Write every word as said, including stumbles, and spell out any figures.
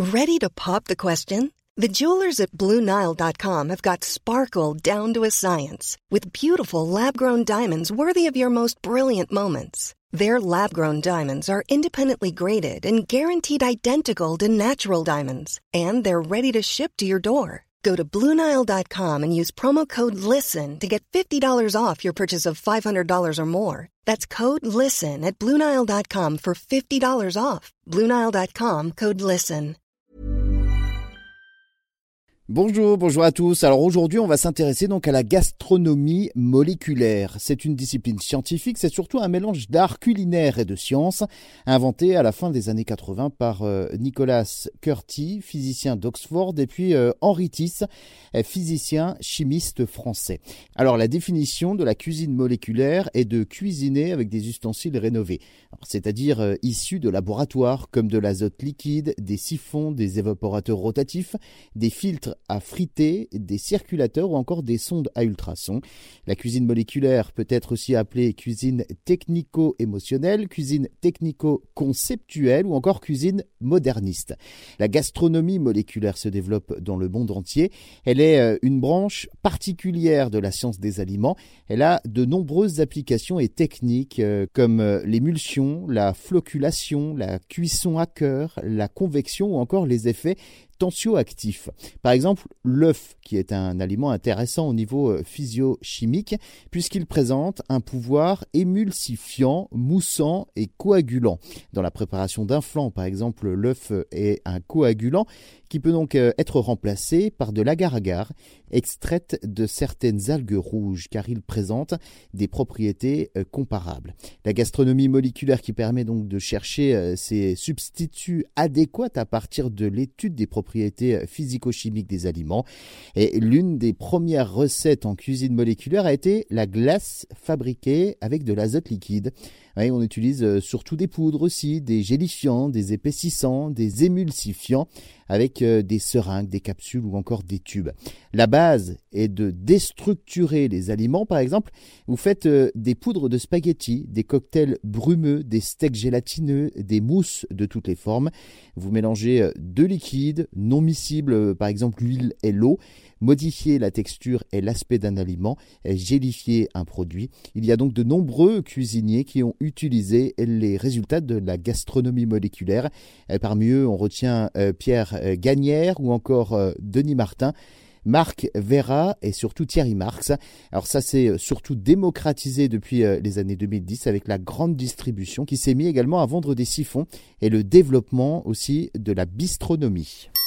Ready to pop the question? The jewelers at Blue Nile dot com have got sparkle down to a science with beautiful lab-grown diamonds worthy of your most brilliant moments. Their lab-grown diamonds are independently graded and guaranteed identical to natural diamonds, and they're ready to ship to your door. Go to Blue Nile dot com and use promo code LISTEN to get fifty dollars off your purchase of five hundred dollars or more. That's code LISTEN at Blue Nile dot com for fifty dollars off. Blue Nile dot com, code LISTEN. Bonjour, bonjour à tous. Alors aujourd'hui, on va s'intéresser donc à la gastronomie moléculaire. C'est une discipline scientifique, c'est surtout un mélange d'art culinaire et de science, inventé à la fin des années quatre-vingts par euh, Nicholas Curti, physicien d'Oxford, et puis euh, Henri Thys, physicien chimiste français. Alors la définition de la cuisine moléculaire est de cuisiner avec des ustensiles rénovés, alors, c'est-à-dire euh, issus de laboratoires comme de l'azote liquide, des siphons, des évaporateurs rotatifs, des filtres à friter, des circulateurs ou encore des sondes à ultrasons. La cuisine moléculaire peut être aussi appelée cuisine technico-émotionnelle, cuisine technico-conceptuelle ou encore cuisine moderniste. La gastronomie moléculaire se développe dans le monde entier. Elle est une branche particulière de la science des aliments. Elle a de nombreuses applications et techniques comme l'émulsion, la flocculation, la cuisson à cœur, la convection ou encore les effets tensioactifs. Par exemple, l'œuf, qui est un aliment intéressant au niveau physio-chimique, puisqu'il présente un pouvoir émulsifiant, moussant et coagulant. Dans la préparation d'un flan, par exemple, l'œuf est un coagulant qui peut donc être remplacé par de l'agar-agar, extraite de certaines algues rouges, car il présente des propriétés comparables. La gastronomie moléculaire qui permet donc de chercher ces substituts adéquats à partir de l'étude des propriétés physico-chimiques des aliments. Et l'une des premières recettes en cuisine moléculaire a été la glace fabriquée avec de l'azote liquide. Oui, on utilise surtout des poudres aussi, des gélifiants, des épaississants, des émulsifiants avec des seringues, des capsules ou encore des tubes. La base est de déstructurer les aliments. Par exemple, vous faites des poudres de spaghettis, des cocktails brumeux, des steaks gélatineux, des mousses de toutes les formes. Vous mélangez deux liquides non miscibles, par exemple l'huile et l'eau. Modifier la texture et l'aspect d'un aliment, gélifier un produit. Il y a donc de nombreux cuisiniers qui ont utilisé les résultats de la gastronomie moléculaire. Parmi eux, on retient Pierre Gagnaire ou encore Denis Martin, Marc Vera et surtout Thierry Marx. Alors ça s'est surtout démocratisé depuis les années deux mille dix avec la grande distribution qui s'est mis également à vendre des siphons et le développement aussi de la bistronomie.